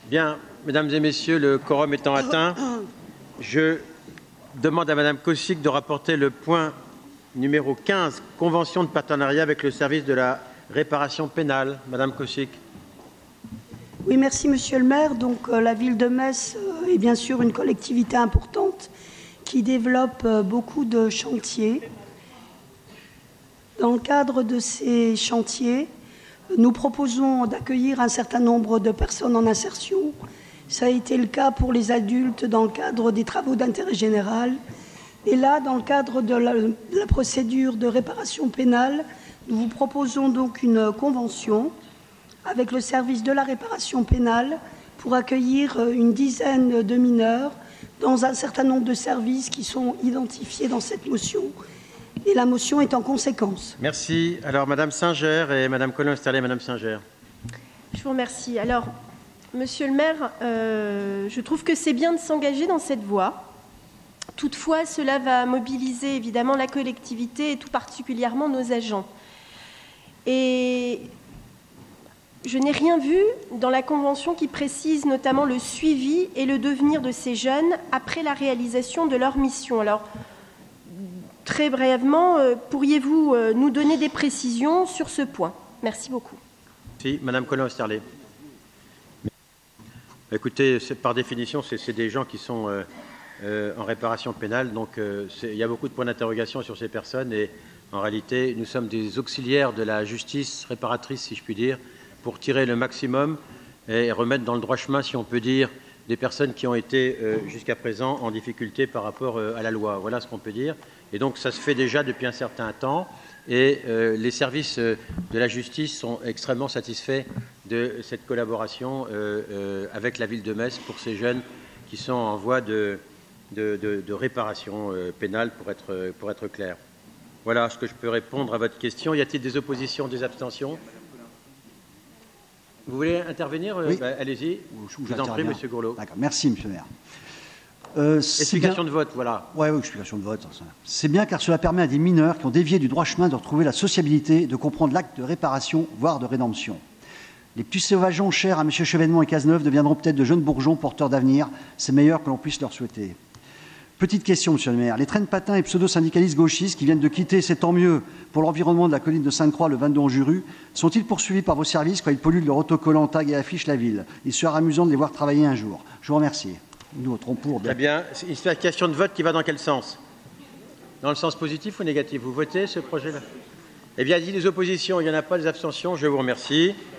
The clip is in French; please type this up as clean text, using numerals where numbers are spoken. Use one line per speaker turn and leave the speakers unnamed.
Bien, mesdames et messieurs, le quorum étant atteint, je demande à Madame Kosic de rapporter le point numéro 15, convention de partenariat avec le service de la réparation pénale. Madame Kosic.
Oui, merci Monsieur le maire. Donc la ville de Metz est bien sûr une collectivité importante qui développe beaucoup de chantiers. Dans le cadre de ces chantiers, nous proposons d'accueillir un certain nombre de personnes en insertion. Ça a été le cas pour les adultes dans le cadre des travaux d'intérêt général. Et là, dans le cadre de la procédure de réparation pénale, nous vous proposons donc une convention avec le service de la réparation pénale pour accueillir une dizaine de mineurs dans un certain nombre de services qui sont identifiés dans cette motion. Et la motion est en conséquence.
Merci. Alors, Madame Singer et Madame Colin-Esterlé. Madame Singer.
Je vous remercie. Alors, Monsieur le maire, je trouve que c'est bien de s'engager dans cette voie. Toutefois, cela va mobiliser évidemment la collectivité et tout particulièrement nos agents. Et je n'ai rien vu dans la Convention qui précise notamment le suivi et le devenir de ces jeunes après la réalisation de leur mission. Alors, très brièvement, pourriez-vous nous donner des précisions sur ce point? Merci beaucoup.
Merci. Madame Colin-Esterlé. Écoutez, par définition, c'est des gens qui sont en réparation pénale, donc il y a beaucoup de points d'interrogation sur ces personnes et en réalité, nous sommes des auxiliaires de la justice réparatrice, si je puis dire, pour tirer le maximum et remettre dans le droit chemin, si on peut dire, des personnes qui ont été jusqu'à présent en difficulté par rapport à la loi. Voilà ce qu'on peut dire. Et donc, ça se fait déjà depuis un certain temps. Et les services de la justice sont extrêmement satisfaits de cette collaboration avec la ville de Metz pour ces jeunes qui sont en voie de réparation pénale, pour être clair. Voilà ce que je peux répondre à votre question. Y a-t-il des oppositions, des abstentions? Vous voulez intervenir?
Oui.
Allez-y. Je vous en prie, Monsieur Gourlot.
D'accord. Merci, Monsieur le maire.
Explication de vote, voilà.
Oui, explication de vote. C'est bien car cela permet à des mineurs qui ont dévié du droit chemin de retrouver la sociabilité, de comprendre l'acte de réparation, voire de rédemption. Les petits sauvageons chers à M. Chevènement et Cazeneuve deviendront peut-être de jeunes bourgeons porteurs d'avenir. C'est meilleur que l'on puisse leur souhaiter. Petite question, Monsieur le maire. Les traînes-patins et pseudo-syndicalistes gauchistes qui viennent de quitter, c'est tant mieux, pour l'environnement de la colline de Sainte-Croix le 22 en Juru, sont-ils poursuivis par vos services quand ils polluent leur autocollant, tag et affichent la ville? Il sera amusant de les voir travailler un jour. Je vous remercie. Nous voterons pour.
Très bien. C'est une explication de vote qui va dans quel sens? Dans le sens positif ou négatif? Vous votez ce projet-là? Eh bien, il y a des oppositions, il n'y en a pas, des abstentions. Je vous remercie.